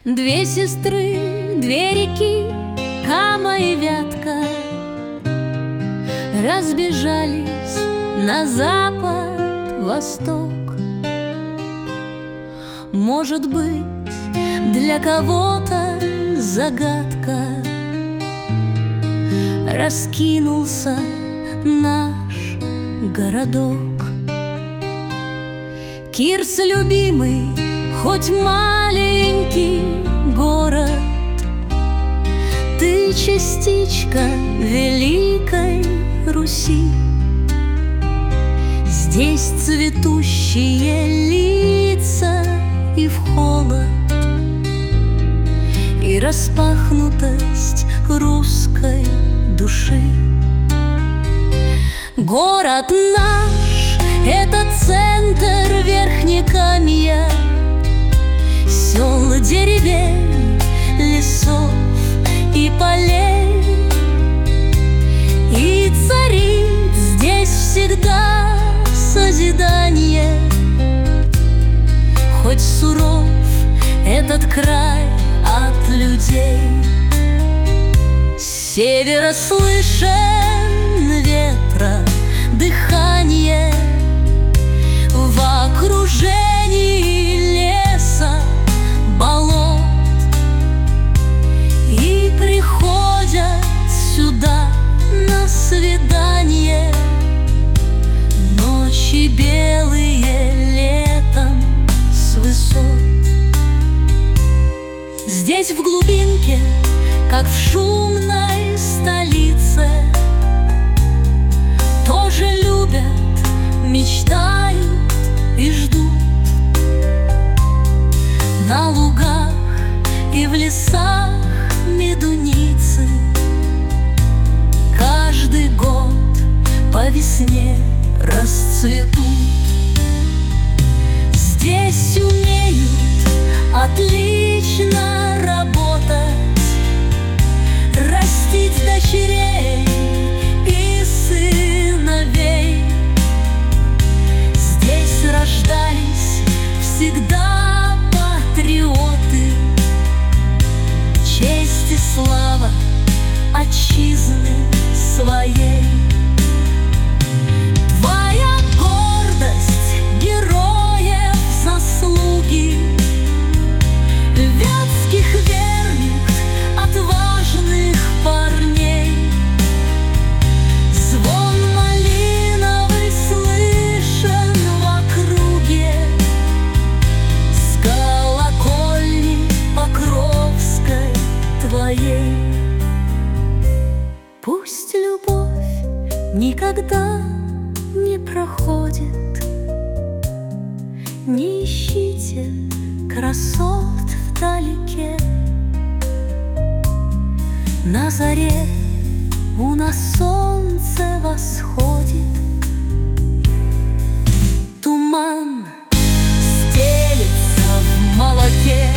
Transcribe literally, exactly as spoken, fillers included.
Две сестры, две реки, Кама и Вятка, разбежались на запад, восток. Может быть, для кого-то загадка, раскинулся наш городок. Кирс любимый, хоть маленький город, ты частичка великой Руси. Здесь цветущие лица и в холод, и распахнутость русской души. Город наш — это центр Верхнекамья, сел, деревень, лесов и полей. И царит здесь всегда созидание, хоть суров этот край от людей. С севера слышен ветра дыхание, в окружении леса, болот. И приходят сюда на свидание ночи белые летом с высот. Здесь в глубинке, как в шумной столице, тоже любят, мечтают и ждут. На лугах и в лесах медуницы каждый год по весне расцветут. Здесь умеют отлично работать, растить дочерей и сыновей. Здесь рождались всегда патриоты, честь и слава отчизны своей. Твоя гордость героев заслуги, вятских верных отважных парней. Звон малиновый слышен в округе с колокольни Покровской твоей. Пусть любовь никогда не проходит, не ищите красот вдалеке. На заре у нас солнце восходит, туман стелется в молоке.